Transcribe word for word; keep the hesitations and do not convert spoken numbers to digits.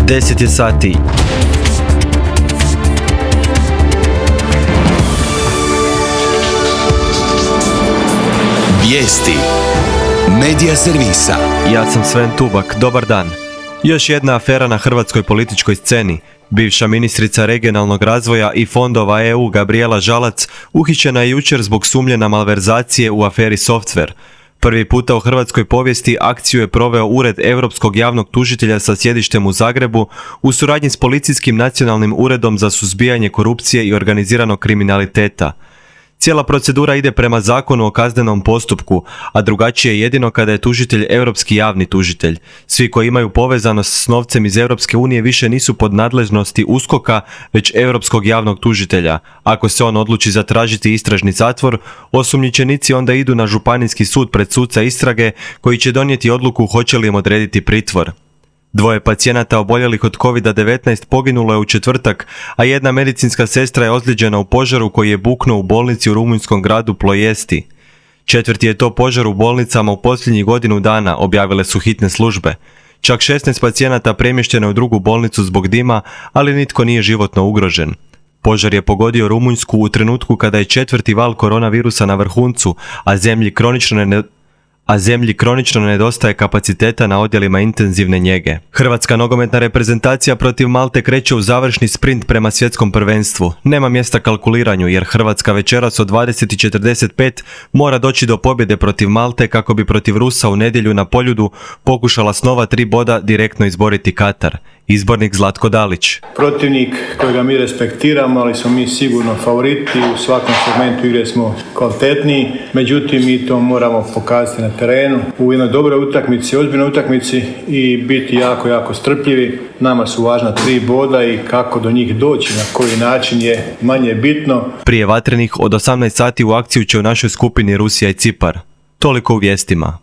deset je sati. Vijesti Medija servisa. Ja sam Sven Tubak, dobar dan. Još jedna afera na hrvatskoj političkoj sceni. Bivša ministrica regionalnog razvoja i fondova E U Gabrijela Žalac uhićena je jučer zbog sumnje na malverzacije u aferi Software. Prvi puta u hrvatskoj povijesti akciju je proveo Ured Europskog javnog tužitelja sa sjedištem u Zagrebu u suradnji s Policijskim nacionalnim uredom za suzbijanje korupcije i organiziranog kriminaliteta. Cijela procedura ide prema zakonu o kaznenom postupku, a drugačije je jedino kada je tužitelj europski javni tužitelj. Svi koji imaju povezanost s novcem iz Europske unije više nisu pod nadležnosti USKOK-a, već europskog javnog tužitelja. Ako se on odluči zatražiti istražni zatvor, osumnjičenici onda idu na županijski sud pred suca istrage koji će donijeti odluku hoće li im odrediti pritvor. Dvoje pacijenata oboljelih od kovid devetnaest poginulo je u četvrtak, a jedna medicinska sestra je ozlijeđena u požaru koji je buknuo u bolnici u rumunjskom gradu Ploiesti. Četvrti je to požar u bolnicama u posljednjih godinu dana, objavile su hitne službe. Čak šesnaest pacijenata premješteno je u drugu bolnicu zbog dima, ali nitko nije životno ugrožen. Požar je pogodio Rumunjsku u trenutku kada je četvrti val koronavirusa na vrhuncu, a zemlji kronično ne... a zemlji kronično nedostaje kapaciteta na odjelima intenzivne njege. Hrvatska nogometna reprezentacija protiv Malte kreće u završni sprint prema svjetskom prvenstvu. Nema mjesta kalkuliranju jer Hrvatska večeras od dvadeset i četrdeset pet mora doći do pobjede protiv Malte kako bi protiv Rusa u nedjelju na Poljudu pokušala s nova tri boda direktno izboriti Katar. Izbornik Zlatko Dalić. Protivnik kojega mi respektiramo, ali smo mi sigurno favoriti, u svakom segmentu igre smo kvalitetniji, međutim mi to moramo pokazati na terenu, u jednoj dobroj utakmici, ozbiljnoj utakmici i biti jako, jako strpljivi. Nama su važna tri boda i kako do njih doći, na koji način je manje bitno. Prije vatrenih od osamnaest sati u akciju će u našoj skupini Rusija i Cipar. Toliko u vijestima.